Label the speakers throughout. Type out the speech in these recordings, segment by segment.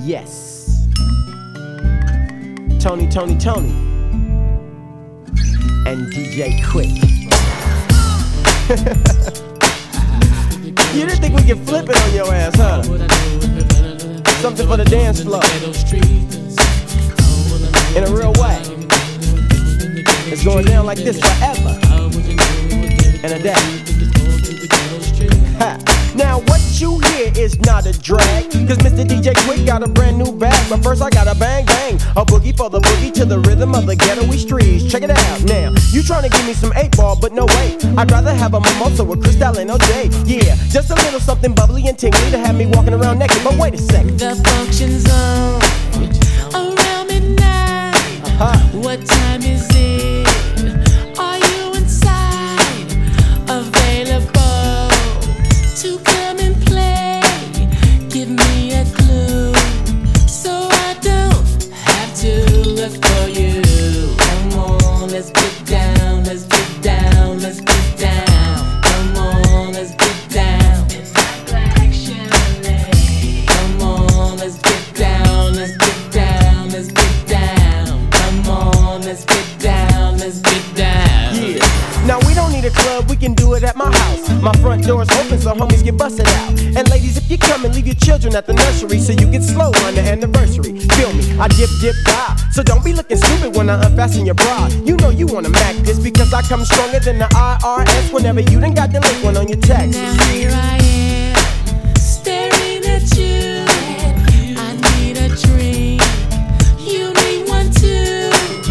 Speaker 1: Yes. Tony, and DJ Quick. You didn't think we could flip it on your ass, huh? Something for the dance floor. In a real way. It's going down like this forever and a day. Ha. Now what you hear is not a drag, cause Mr. DJ Quick got a brand new bag. But first I gotta bang bang, a boogie for the boogie to the rhythm of the ghetto-y streets. Check it out now, you tryna give me some 8-ball, but no way. I'd rather have a mimosa with Cristal and OJ. Yeah, just a little something bubbly and tingly to have me walking around naked. But wait a second,
Speaker 2: the function's on around midnight. What time is it? Are you inside? Available to come and play? Give me a clue so I don't have to look for you. Come on, let's get down, let's get down, let's get down. Come on, let's get down. It's my black Chevrolet. Come on, let's get down, let's get down, let's get down. Come on, let's get down, let's get down.
Speaker 1: yeah. Now we don't need a club, we can do it at my house. My front door's open so homies get busted out. And ladies, if you come and leave your children at the nursery so you get slow on the anniversary. Feel me, I dip, die. So don't be looking stupid when I unfasten your bra. You know you wanna mac this because I come stronger than the IRS whenever you done got the link one on your taxes.
Speaker 2: Now here I am, staring at you. I need a drink. You need one too.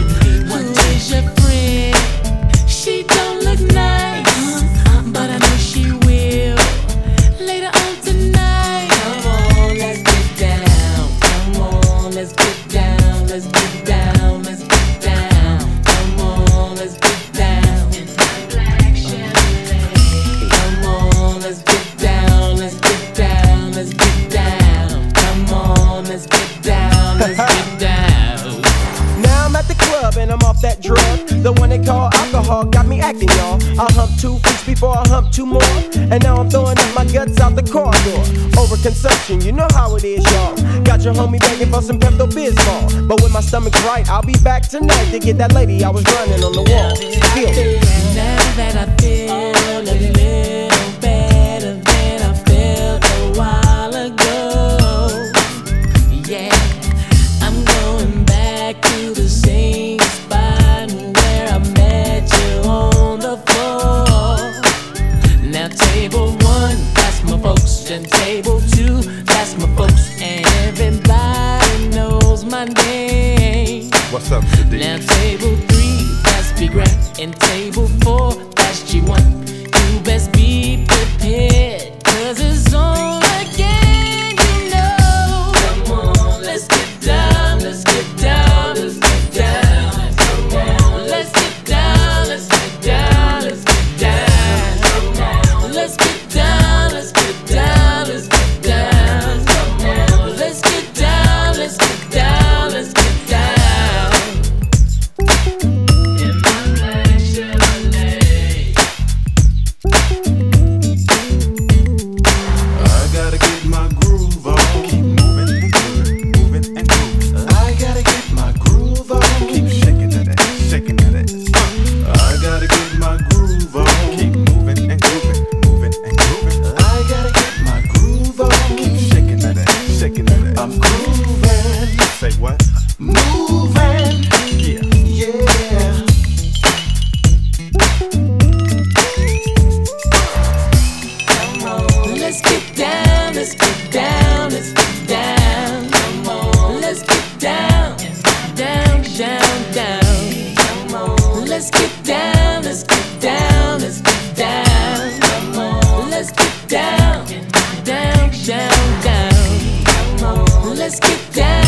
Speaker 2: Who is your friend? She don't look nice, but I know she will later on tonight. Come on, let's get down. Come on, let's get down. Let's get down. Let's get down. Come on, let's get down. In my black Chevrolet. Come on, let's get down. Let's get down. Let's get down. Come on, let's get down. Let's get down.
Speaker 1: Now I'm at the club and I'm off that drug, the one they call alcohol, got me acting, y'all. I hump 2 freaks before I hump 2 more, and now I'm throwing up my guts out the corridor. Overconsumption, you know how it is, y'all. Got your homie begging for some Pepto-Bismol, but when my stomach's right, I'll be back tonight to get that lady I was running on the wall. Feel me.
Speaker 2: Now that I feel a little better than I felt a while ago, yeah, I'm going back to the same spot where I met you on the floor. Now table 1, that's my folks, and table 2, that's my folks, and everybody knows my name.
Speaker 3: What's up, Sadiq?
Speaker 2: Now table 3, that's Big Rat, and table 4, that's G1. You best be prepared, 'cause it's on again, you know. Come on, let's get down, let's get down, let's get down. Come on, let's get down, let's get down, let's get down. Come on, let's get down, let's get down, let's get down. Come on, let's get down, let's get down, let's get down. In my black Chevrolet.
Speaker 3: I gotta get my groove on. Keep moving and grooving, moving and grooving. I gotta get my groove on. Keep shaking that ass, shaking that ass. I gotta get my groove on. Keep moving and grooving, moving and grooving. I gotta get my groove on. Keep shaking that ass, shaking that ass. I'm grooving. Say what? Moving. Yeah. Yeah.
Speaker 2: Let's get down, let's get down, let's get down. Come on, let's get down, down, down, down. Come on, let's get down, let's get down, let's get down. Come on, let's get down, down, down, down. Come on, let's get down.